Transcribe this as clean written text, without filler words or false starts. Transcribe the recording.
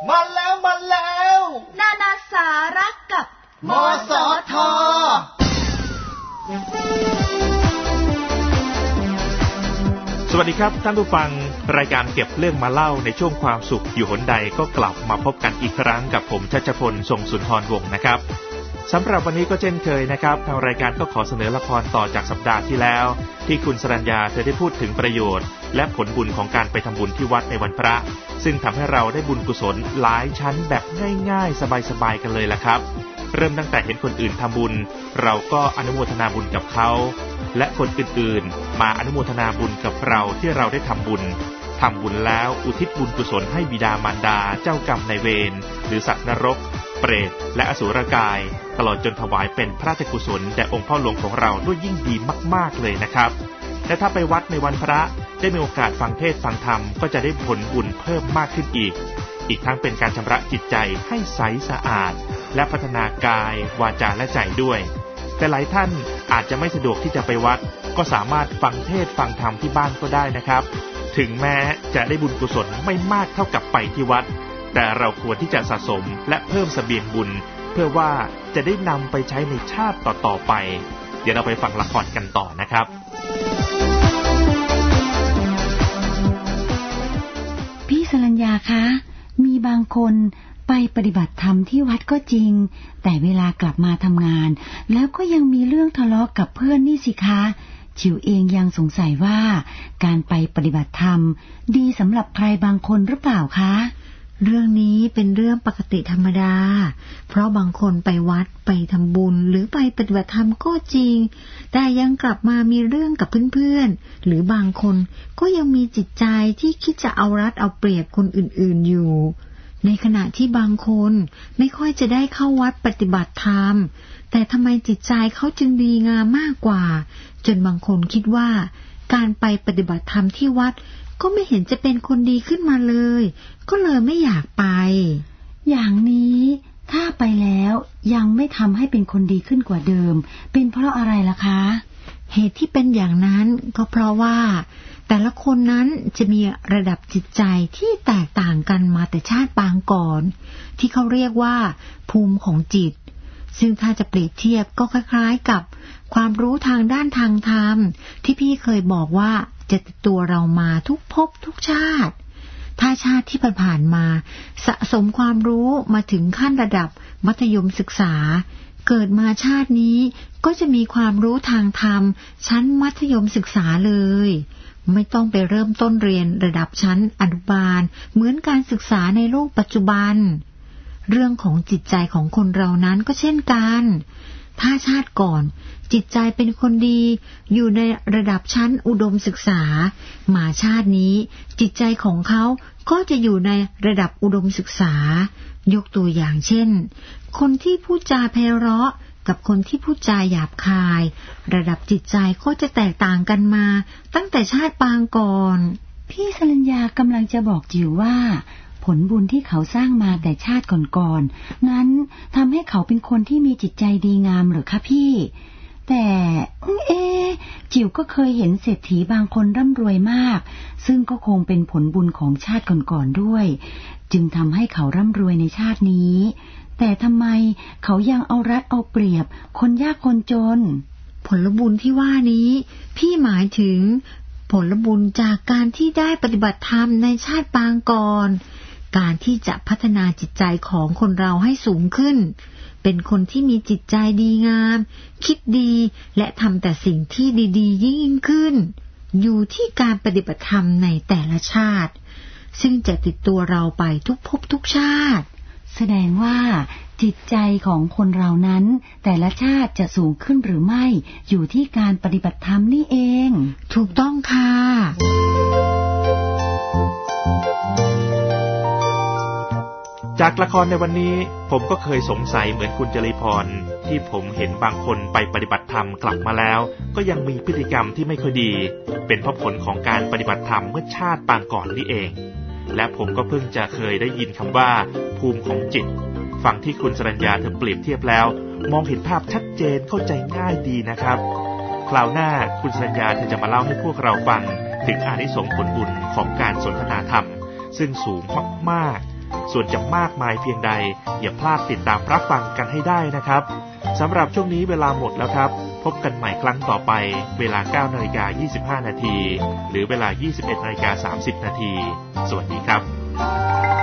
มาแล้วนานาสาระกับมสท. สวัสดีครับท่านผู้ฟังรายการเก็บเรื่องมาเล่าในช่วงความสุขอยู่หนใดก็กลับมาพบกันอีกครั้งกับผมชัชพล ทรงสุนทรวงศ์นะครับสำหรับวันนี้ก็เช่นเคยนะครับทางรายการก็ขอเสนอละครต่อจากสัปดาห์ที่แล้วที่คุณสรัญญาเธอได้พูดถึงประโยชน์และผลบุญของการไปทำบุญที่วัดในวันพระซึ่งทำให้เราได้บุญกุศลหลายชั้นแบบง่ายๆสบายๆกันเลยล่ะครับเริ่มตั้งแต่เห็นคนอื่นทำบุญเราก็อนุโมทนาบุญกับเขาและคนอื่นๆมาอนุโมทนาบุญกับเราที่เราได้ทำบุญแล้วอุทิศบุญกุศลให้บิดามารดาเจ้ากรรมนายเวรหรือสัตว์นรกเปรตและอสุรกายตลอดจนถวายเป็นพระราชกุศลแด่องค์พ่อหลวงของเราด้วยยิ่งดีมากๆเลยนะครับและถ้าไปวัดในวันพระได้มีโอกาสฟังเทศน์ฟังธรรมก็จะได้ผลบุญเพิ่มมากขึ้นอีกทั้งเป็นการชำระจิตใจให้ใสสะอาดและพัฒนากายวาจาและใจด้วยแต่หลายท่านอาจจะไม่สะดวกที่จะไปวัดก็สามารถฟังเทศน์ฟังธรรมที่บ้านก็ได้นะครับถึงแม้จะได้บุญกุศลไม่มากเท่ากับไปที่วัดแต่เราควรที่จะสะสมและเพิ่มเสบียงบุญเพื่อว่าจะได้นำไปใช้ในชาติต่อๆไปเดี๋ยวเราไปฟังละครกันต่อนะครับพี่สรัญญาคะมีบางคนไปปฏิบัติธรรมที่วัดก็จริงแต่เวลากลับมาทำงานแล้วก็ยังมีเรื่องทะเลาะกับเพื่อนนี่สิคะจิ๋วเองยังสงสัยว่าการไปปฏิบัติธรรมดีสำหรับใครบางคนหรือเปล่าคะเรื่องนี้เป็นเรื่องปกติธรรมดาเพราะบางคนไปวัดไปทำบุญหรือไปปฏิบัติธรรมก็จริงแต่ยังกลับมามีเรื่องกับเพื่อนๆหรือบางคนก็ยังมีจิตใจที่คิดจะเอารัดเอาเปรียบคนอื่นๆอยู่ในขณะที่บางคนไม่ค่อยจะได้เข้าวัดปฏิบัติธรรมแต่ทำไมจิตใจเขาจึงดีงามมากกว่าจนบางคนคิดว่าการไปปฏิบัติธรรมที่วัดก็ไม่เห็นจะเป็นคนดีขึ้นมาเลยก็เลยไม่อยากไปอย่างนี้ถ้าไปแล้วยังไม่ทำให้เป็นคนดีขึ้นกว่าเดิมเป็นเพราะอะไรล่ะคะเหตุที่เป็นอย่างนั้นก็เพราะว่าแต่ละคนนั้นจะมีระดับจิตใจที่แตกต่างกันมาแต่ชาติปางก่อนที่เขาเรียกว่าภูมิของจิตซึ่งถ้าจะเปรียบเทียบก็คล้ายๆกับความรู้ทางด้านทางธรรมที่พี่เคยบอกว่าจะติดตัวเรามาทุกภพทุกชาติถ้าชาติที่ผ่านมาสะสมความรู้มาถึงขั้นระดับมัธยมศึกษาเกิดมาชาตินี้ก็จะมีความรู้ทางธรรมชั้นมัธยมศึกษาเลยไม่ต้องไปเริ่มต้นเรียนระดับชั้นอนุบาลเหมือนการศึกษาในโลกปัจจุบันเรื่องของจิตใจของคนเรานั้นก็เช่นกันถ้าชาติก่อนจิตใจเป็นคนดีอยู่ในระดับชั้นอุดมศึกษามาชาตินี้จิตใจของเขาก็จะอยู่ในระดับอุดมศึกษายกตัวอย่างเช่นคนที่พูดจาไพเราะกับคนที่พูดจาหยาบคายระดับจิตใจก็จะแตกต่างกันมาตั้งแต่ชาติปางก่อนพี่สรัญญากำลังจะบอกจิ๋วว่าผลบุญที่เขาสร้างมาแต่ชาติก่อนๆงั้นทำให้เขาเป็นคนที่มีจิตใจดีงามหรือคะพี่แต่จิ๋วก็เคยเห็นเศรษฐีบางคนร่ำรวยมากซึ่งก็คงเป็นผลบุญของชาติก่อนๆด้วยจึงทำให้เขาร่ำรวยในชาตินี้แต่ทำไมเขายังเอารัดเอาเปรียบคนยากคนจนผลบุญที่ว่านี้พี่หมายถึงผลบุญจากการที่ได้ปฏิบัติธรรมในชาติปางก่อนการที่จะพัฒนาจิตใจของคนเราให้สูงขึ้นเป็นคนที่มีจิตใจดีงามคิดดีและทำแต่สิ่งที่ดีๆยิ่งขึ้นอยู่ที่การปฏิบัติธรรมในแต่ละชาติซึ่งจะติดตัวเราไปทุกภพทุกชาติแสดงว่าจิตใจของคนเรานั้นแต่ละชาติจะสูงขึ้นหรือไม่อยู่ที่การปฏิบัติธรรมนี่เองถูกต้องค่ะจากละครในวันนี้ผมก็เคยสงสัยเหมือนคุณจริพรที่ผมเห็นบางคนไปปฏิบัติธรรมกลับมาแล้วก็ยังมีพฤติกรรมที่ไม่ค่อยดีเป็นเพราะผลของการปฏิบัติธรรมเมื่อชาติปางก่อนนี่เองและผมก็เพิ่งจะเคยได้ยินคำว่าภูมิของจิตฟังที่คุณสรัญญาเธอเปรียบเทียบแล้วมองเห็นภาพชัดเจนเข้าใจง่ายดีนะครับคราวหน้าคุณสรัญญาเธอจะมาเล่าให้พวกเราฟังถึงอานิสงส์ผลบุญของการสนทนาธรรมซึ่งสูงมากๆส่วนจะมากมายเพียงใดอย่าพลาดติดตามรับฟังกันให้ได้นะครับสำหรับช่วงนี้เวลาหมดแล้วครับพบกันใหม่ครั้งต่อไปเวลา 9:25 น.หรือเวลา 21:30 น.สวัสดีครับ